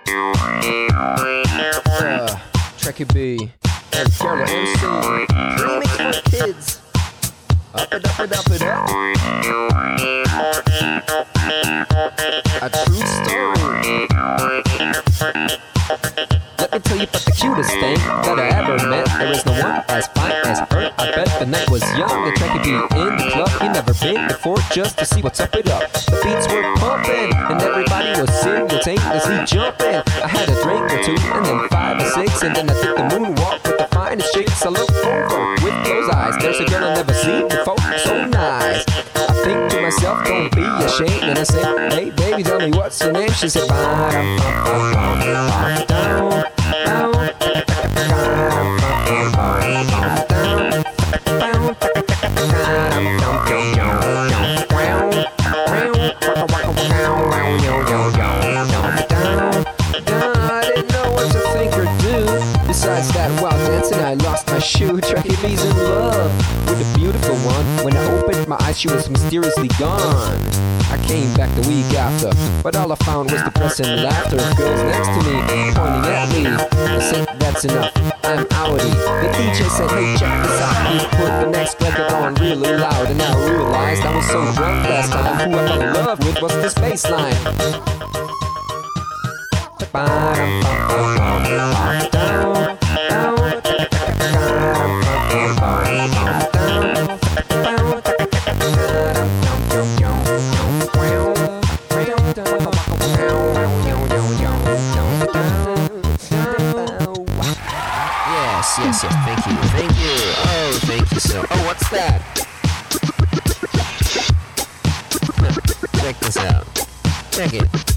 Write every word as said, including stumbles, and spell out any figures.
Uh, Trekkie B and Carla M C remix for kids. Up it up it up it up. A true story. Let me tell you about the cutest thing that I ever met. There is no one as fine as her. I bet the night was young. The Trekkie B in the club. He never been before just to see what's up it up. The beats were pumping and everybody was simultaneously jumping. I had a drink or two and then five or six, and then I took the moonwalk with the finest chicks. I look over with closed eyes. There's a girl I never seen before, so nice. I think to myself, don't be ashamed. And I say, hey baby, tell me what's your name? She said, bye. Besides that wild dancing, I lost my shoe. Trekkie B's in love with a beautiful one. When I opened my eyes, she was mysteriously gone. I came back the week after, but all I found was depressing laughter of girls next to me, pointing at me. I said, that's enough, I'm outie. The D J said, hey, check this out. He put the next record on really loud, and I realized I was so drunk last time. Who I fell in love with was this bass line. Yes, yes, yes, thank you, thank you, oh, thank you so, oh, what's that? Check this out, check it.